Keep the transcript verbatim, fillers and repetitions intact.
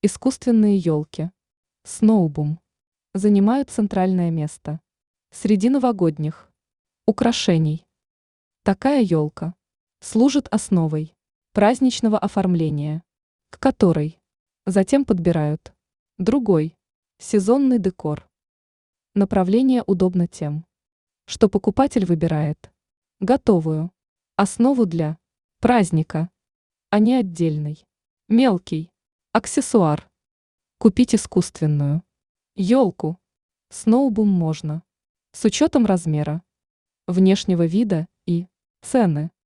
Искусственные елки. Сноубум. Занимают центральное место среди новогодних украшений. Такая елка служит основой праздничного оформления, к которой затем подбирают другой сезонный декор. Направление удобно тем, что покупатель выбирает готовую основу для праздника, а не отдельный мелкий аксессуар. Купить искусственную елку сноубум можно с учетом размера, внешнего вида и цены.